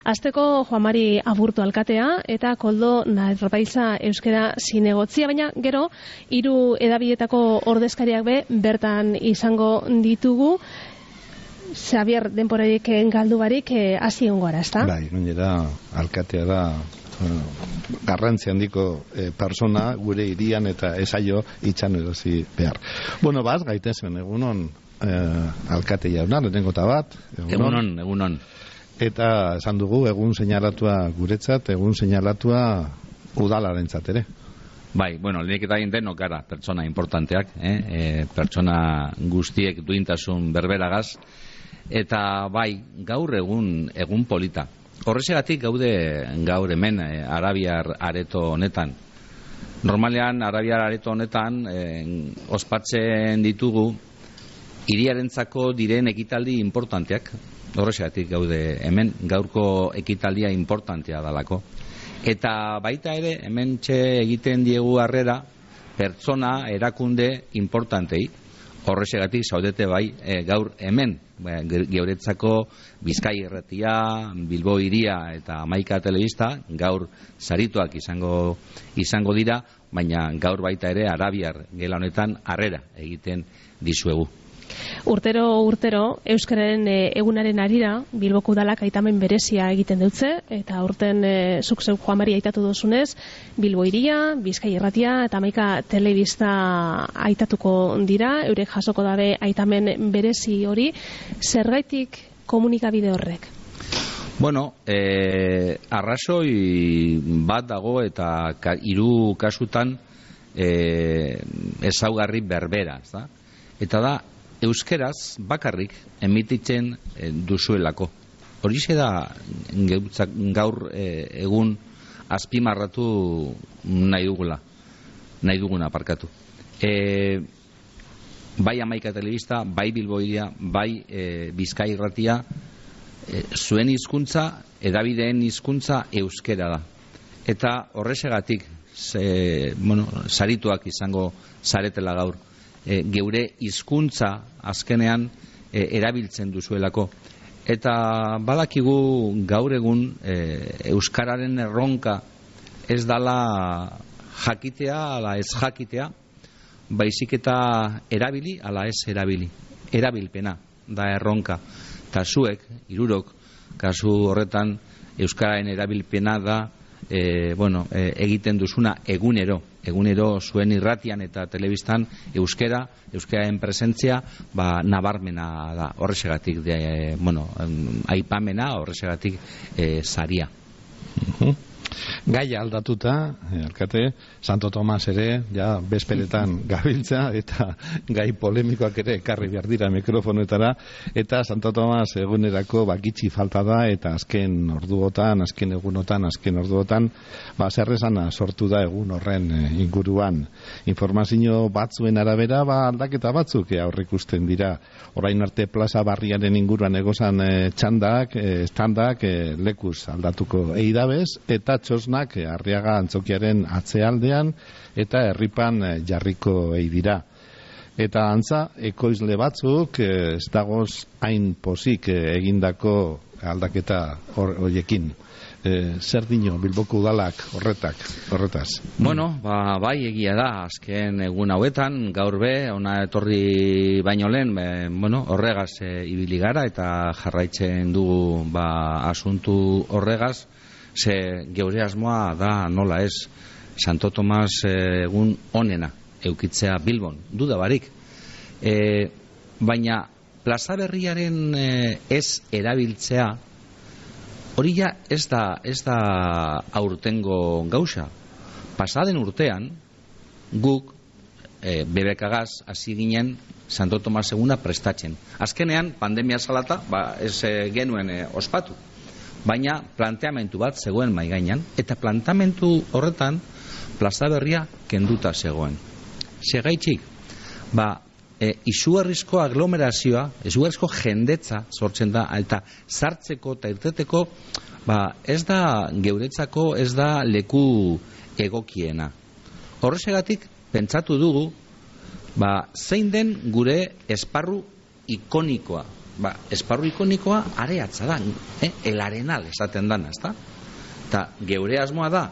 Azteko Juan Mari Aburto alkatea eta Koldo Narbaiza euskara zinegotzia, baina gero 3 hedabideetako ordezkariak bertan izango ditugu. Xavier, denporarik galdu barik hasi egongo gara, ezta? Bai, gainera alkatea da garrantzi handiko persona gure hirian eta esaio itxan erosi behar. Bueno, baz, gaitezen, egunon alkate jauna, lehenengo bat. Egunon. Eta esan dugu, egun seinalatua guretzat, egun seinalatua udalarentzat ere. Bai, bueno, lehenik eta denok gara, pertsona importanteak, pertsona guztiek duintasun berberagaz, eta bai, gaur egun polita. Horrexegatik gaude gaur hemen Arabiar areto honetan. Normalean, Arabiar areto honetan ospatzen ditugu hiriarentzako diren ekitaldi importanteak. Horrexegatik gaude hemen, gaurko ekitaldia importantea dalako. Eta baita ere, hemen egiten diegu harrera pertsona erakunde importantei. Horrexegatik zaudete bai gaur hemen, geuretzako Bizkai Irratia, Bilbo Hiria eta Hamaika Telebista gaur sarituak izango dira, baina gaur baita ere Arabiar gela honetan harrera egiten dizuegu. Urtero euskararen egunaren arira Bilboko udalak aitamen berezia egiten dutze, eta urten zuk zeu Juan Mari aitatu duzunez, Bilbo Hiria, Bizkai Irratia eta Hamaika Telebista aitatuko dira, eurek jasoko dabe aitamen berezi hori. Zergaitik komunikabide horrek? Bueno, arrazoi bat dago eta 3 kasutan ezaugarri berbera, ezta? Eta da, euskeraz bakarrik emititzen duzuelako. Horixe da gaur egun azpimarratu nahi duguna parkatu. Bai Hamaika Telebista, bai Bilbo Hiria, bai Bizkai Irratia, zuen hizkuntza, hedabideen hizkuntza euskera da. Eta horrexegatik sarituak izango zaretela gaur. Geure hizkuntza azkenean erabiltzen duzuelako. Eta badakigu gaur egun euskararen erronka ez dala jakitea ala ez jakitea, baizik eta erabili ala ez erabili. Erabilpena da erronka. Eta zuek, hirurok, kasu horretan euskararen erabilpena da egiten duzuna egunero zuen irratian eta telebistan euskararen presentzia nabarmena da. Horrexegatik aipamena, horrexegatik saria. Gaia aldatuta, alkate, Santo Tomas ere, ja, bezperetan gabiltza, eta gai polemikoak ere ekarri behar dira mikrofonoetara, eta Santo Tomas egunerako gitxi falta da, eta azken orduotan, azken orduotan, zerrezana sortu da egun horren inguruan. Informazio batzuen arabera, aldaketa batzuk aurrikusten dira. Orain arte plaza barriaren inguruan egozan txandak, standak, lekuz aldatuko eidabez, eta txosnak Arriaga antzokiaren atzealdean eta herripan jarriko dira. Eta antza, ekoizle batzuk ez dagoz hain pozik egindako aldaketa horiekin. Zer dino Bilboko udalak horretaz? Bueno, bai egia da, azken egun hauetan, gaur ona etorri baino lehen, horregaz ibili gara eta jarraitzen dugu asuntu horregaz. Ze geure asmoa da nola ez Santo Tomas egun onena eukitzea Bilbon, duda barik. Baina plaza berriaren ez erabiltzea hori ja ez da aurtengo gauza. Pasaden urtean guk BBK-gaz hasi ginen Santo Tomas eguna prestatzen. Azkenean pandemia salata ez genuen ospatu. Baina planteamentu bat zegoen maigainan, eta planteamentu horretan plaza berria kenduta zegoen. Segaitxik, izugarrizko aglomerazioa, izugarrizko jendetza sortzen da, eta sartzeko eta irteteko, ez da geuretzako, ez da leku egokiena. Horrexegatik, pentsatu dugu, zein den gure esparru ikonikoa esparru ikonikoa areatza da, el arenal esaten dana, ezta? Eta geure asmoa da,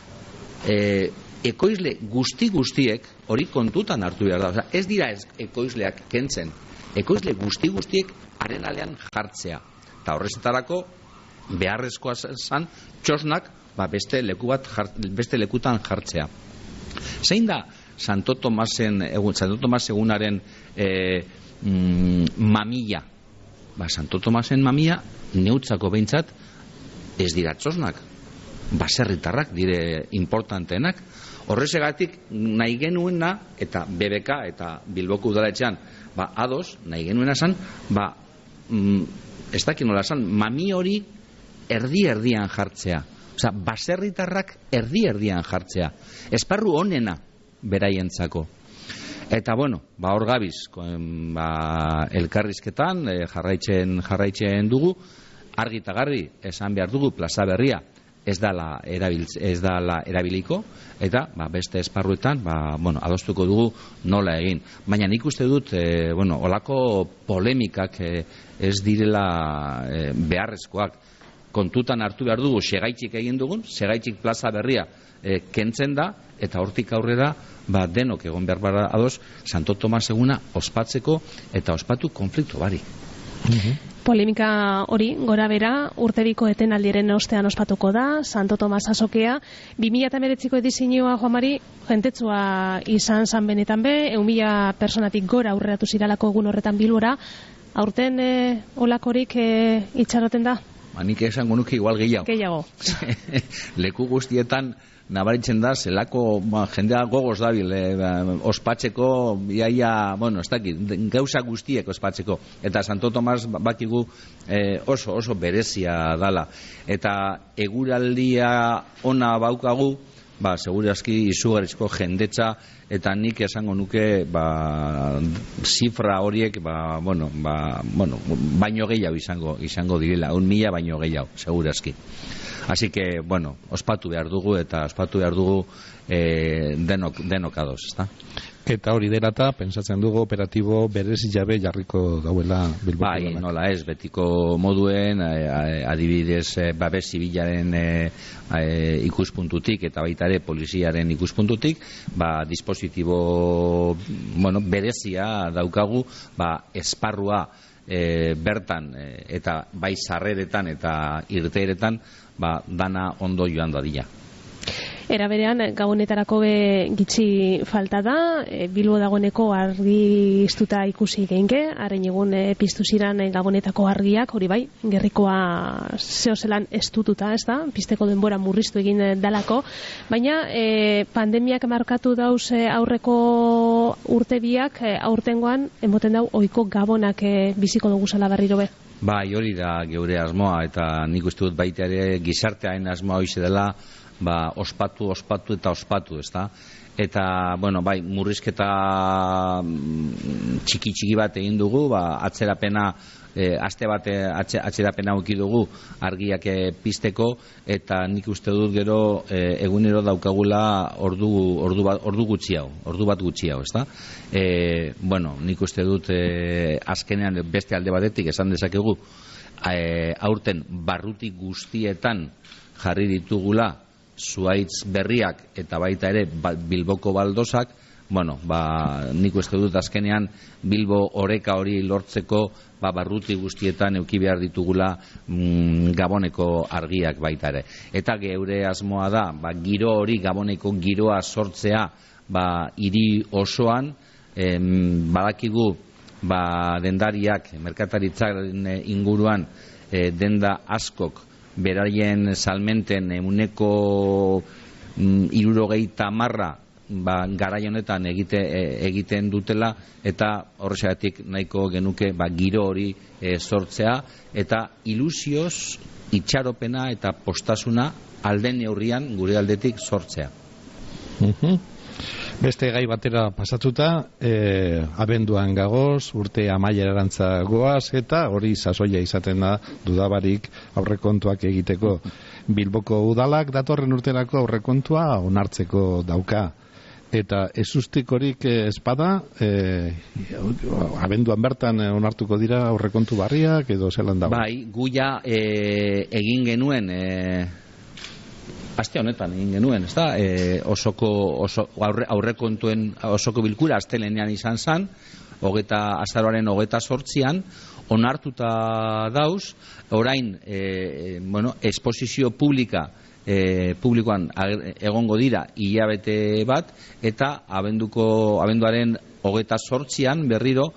ekoizle guztiek hori kontutan hartu behar da. Osea, ez dira ekoizleak kentzen, ekoizle guztiek arenalean jartzea. Eta horrezetarako beharrezkoa zan txosnak beste lekutan jartzea. Zein da Santo Tomas egunaren mamia? Santo Tomasen mamia neutzako behintzat ez dira txosnak, baserritarrak dire importanteenak. Horrezegatik nahi genuena, eta BBK eta Bilboko udaletxean ados, nahi genuena zan, ez dakit nola zan, mami hori erdi-erdian jartzea. Osa, baserritarrak erdi-erdian jartzea. Esparru honena beraientzako. Eta, hor gabiz, elkarrizketan jarraitzen dugu, argi eta garbi esan behar dugu plaza berria ez dala erabiliko, eta beste esparruetan adostuko dugu nola egin. Baina nik uste dut olako polemikak ez direla beharrezkoak. Kontutan hartu behar dugu segaitxik egin dugun, segaitxik plaza berria kentzen da, eta hortik aurrera denok egon behar bara ados Santo Tomas eguna ospatzeko eta ospatu konfliktu bari. Polemika hori, gora bera, urtebiko etenaldiren ostean ospatuko da, Santo Tomas azokea. 2019ko edizioa, Juan Mari, jentetsua izan zan benetan be, 1.000 personatik gora aurreratu ziralako egun horretan Bilbora. Aurten olakorik itxaroten da? Nik esango nuke igual gehiago. Leku guztietan nabaritzen da, zelako jendea gogoz dabil, ospatzeko, ez dakit, gauza guztiek ospatzeko. Eta Santo Tomas bakigu oso berezia dala. Eta eguraldia ona baukagu, segurazki izugarrizko jendetza, eta nik esango nuke zifra horiek baino gehiago izango direla, 1.000 baino gehiago, segurazki. Así que, ospatu behar dugu, eta ospatu behar dugu denok ados, ezta? Eta hori delata, pensatzen dugu operatibo berezi jabe jarriko dauela Bilboko. Nola ez, betiko moduen, adibidez, babes zibilaren ikuspuntutik, eta baita ere poliziaren ikuspuntutik, dispositibo berezia daukagu, esparrua bertan, eta bai sarreretan eta irteeretan, dana ondo joan dadila. Era berean, gabonetarako gitxi falta da, Bilbo dagoeneko argi iztuta ikusi geinke, haren egun piztu ziran gabonetako argiak, hori bai, gerrikoa zehozelan estututa, ez da, pizteko denbora murriztu egin dalako, baina pandemiak markatu dauz aurreko urte biak, aurtengoan, emoten dau, oiko gabonak biziko dugu zala berriro be. Hori da geure asmoa, eta nik uste dut baita ere gizartearen asmoa hoize dela, ospatu, ezta? Eta, murrizketa txiki bat egin dugu, atzerapena, aste bat atzerapena uki dugu argiak pizteko, eta nik uste dut gero egunero daukagula ordu bat gutxiago, ezta? Nik uste dut azkenean beste alde batetik esan dezakegu, aurten barrutik guztietan jarri ditugula zuaitz berriak eta baita ere Bilboko baldozak, nik uste dut azkenean Bilbo oreka hori lortzeko barruti guztietan euki behar ditugula Gaboneko argiak baita ere. Eta geure asmoa da, giro hori, Gaboneko giroa sortzea hiri osoan, badakigu dendariak, merkataritzaren inguruan denda askok beraien salmenten eguneko 70 garai honetan egiten dutela, eta horrexegatik nahiko genuke giro hori sortzea, eta ilusioz, itxaropena eta postasuna alden neurrian gure aldetik sortzea. Beste gai batera pasatuta, abenduan gagoz, urte amaierarantza goaz, eta hori sasoia izaten da dudabarik aurrekontuak egiteko. Bilboko udalak datorren urterako aurrekontua onartzeko dauka. eta ezustikorik espada, abenduan bertan onartuko dira aurrekontu barriak edo zelan dago? Bai, guia egin genuen aste honetan egin genuen, ezta? Aurrekontuen osoko bilkura astelenean izan zen, azaroaren 28an, onartuta dauz, orain, esposizio publikoan egongo dira hilabete bat, eta abenduaren 28an berriro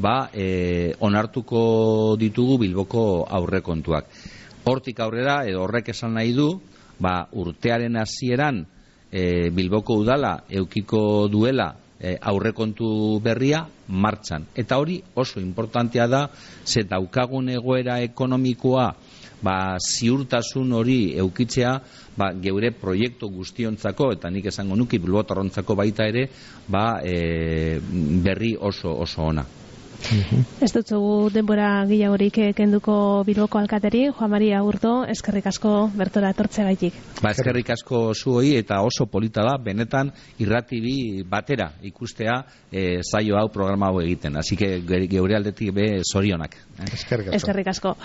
onartuko ditugu Bilboko aurrekontuak. Hortik aurrera, edo horrek esan nahi du, urtearen hasieran Bilboko udala eukiko duela aurrekontu berria martxan. Eta hori oso importantea da, ze daukagun egoera ekonomikoa ziurtasun hori eukitzea geure proiektu guztiontzako, eta nik esango nuki Bilbotarrontzako baita ere berri oso ona. Ez dutzugu denbora gehiagorik kenduko Bilboko alkateri, Juan Mari Aburto, eskerrik asko bertora etortzeagaitik. Eskerrik asko zuoi, eta oso polita da benetan irratibi batera ikustea saio hau, programa hau egiten. Así que geure aldetik be zorionak. Eskerrik asko.